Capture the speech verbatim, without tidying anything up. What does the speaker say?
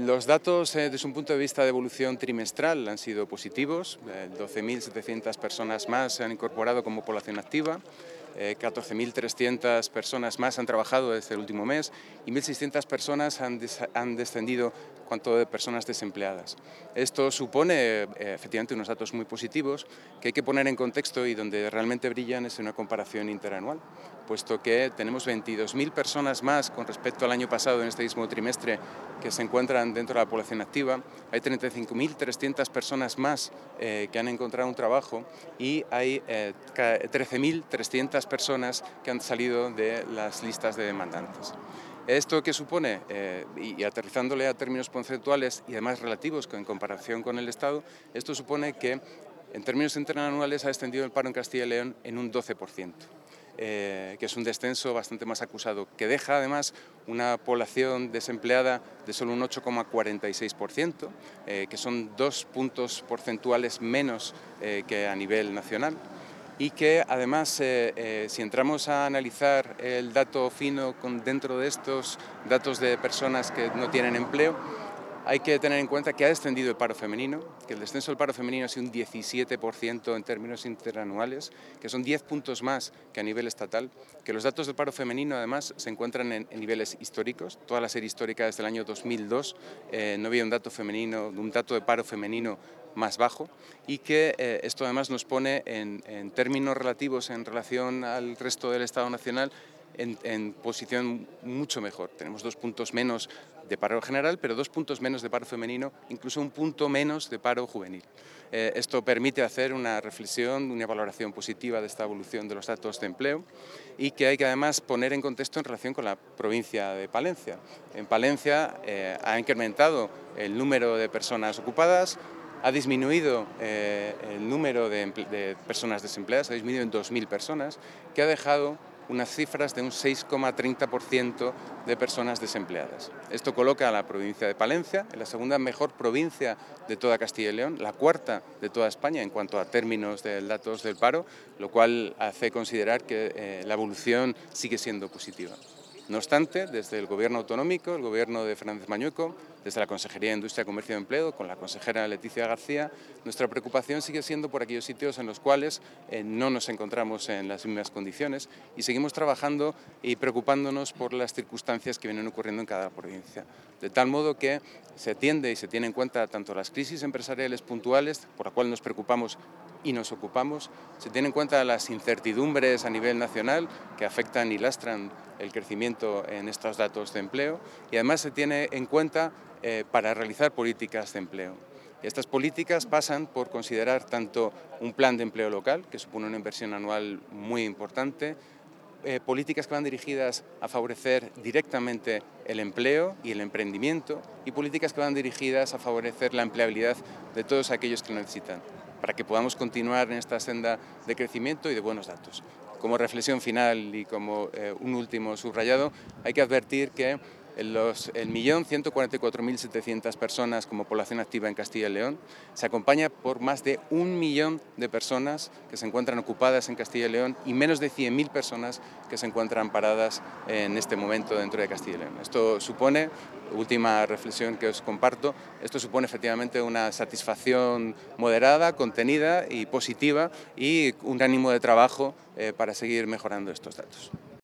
Los datos eh, desde un punto de vista de evolución trimestral han sido positivos. Eh, doce mil setecientas personas más se han incorporado como población activa, eh, catorce mil trescientas personas más han trabajado desde el último mes y mil seiscientas personas han, des han descendido en cuanto a personas desempleadas. Esto supone eh, efectivamente unos datos muy positivos que hay que poner en contexto y donde realmente brillan es en una comparación interanual, puesto que tenemos veintidós mil personas más con respecto al año pasado en este mismo trimestre que se encuentran dentro de la población activa, hay treinta y cinco mil trescientas personas más eh, que han encontrado un trabajo y hay eh, trece mil trescientas personas que han salido de las listas de demandantes. ¿Esto qué supone? Eh, y, y aterrizándole a términos conceptuales y además relativos en comparación con el Estado, esto supone que en términos interanuales ha descendido el paro en Castilla y León en un doce por ciento. Eh, que es un descenso bastante más acusado, que deja además una población desempleada de solo un ocho coma cuarenta y seis por ciento, eh, que son dos puntos porcentuales menos eh, que a nivel nacional, y que además, eh, eh, si entramos a analizar el dato fino con, dentro de estos datos de personas que no tienen empleo, hay que tener en cuenta que ha descendido el paro femenino, que el descenso del paro femenino ha sido un diecisiete por ciento en términos interanuales, que son diez puntos más que a nivel estatal, que los datos del paro femenino además se encuentran en, en niveles históricos, toda la serie histórica desde el año dos mil dos eh, no había un dato femenino, un dato de paro femenino más bajo y que eh, esto además nos pone en, en términos relativos en relación al resto del Estado Nacional En, en posición mucho mejor. Tenemos dos puntos menos de paro general, pero dos puntos menos de paro femenino, incluso un punto menos de paro juvenil. Eh, esto permite hacer una reflexión, una valoración positiva de esta evolución de los datos de empleo y que hay que además poner en contexto en relación con la provincia de Palencia. En Palencia eh, ha incrementado el número de personas ocupadas, ha disminuido eh, el número de, de personas desempleadas, ha disminuido en dos mil personas, que ha dejado unas cifras de un seis coma treinta por ciento de personas desempleadas. Esto coloca a la provincia de Palencia en la segunda mejor provincia de toda Castilla y León, la cuarta de toda España en cuanto a términos de datos del paro, lo cual hace considerar que eh, la evolución sigue siendo positiva. No obstante, desde el Gobierno autonómico, el Gobierno de Fernández Mañueco, desde la Consejería de Industria, Comercio y Empleo, con la consejera Leticia García, nuestra preocupación sigue siendo por aquellos sitios en los cuales eh, no nos encontramos en las mismas condiciones y seguimos trabajando y preocupándonos por las circunstancias que vienen ocurriendo en cada provincia. De tal modo que se atiende y se tiene en cuenta tanto las crisis empresariales puntuales, por la cual nos preocupamos y nos ocupamos, se tienen en cuenta las incertidumbres a nivel nacional que afectan y lastran el crecimiento en estos datos de empleo y además se tiene en cuenta eh, para realizar políticas de empleo. Y estas políticas pasan por considerar tanto un plan de empleo local, que supone una inversión anual muy importante, Eh, políticas que van dirigidas a favorecer directamente el empleo y el emprendimiento y políticas que van dirigidas a favorecer la empleabilidad de todos aquellos que lo necesitan, para que podamos continuar en esta senda de crecimiento y de buenos datos. Como reflexión final y como eh, un último subrayado, hay que advertir que Los, el millón ciento cuarenta y cuatro mil setecientas personas como población activa en Castilla y León se acompaña por más de un millón de personas que se encuentran ocupadas en Castilla y León y menos de cien mil personas que se encuentran paradas en este momento dentro de Castilla y León. Esto supone, última reflexión que os comparto, esto supone efectivamente una satisfacción moderada, contenida y positiva y un ánimo de trabajo eh, para seguir mejorando estos datos.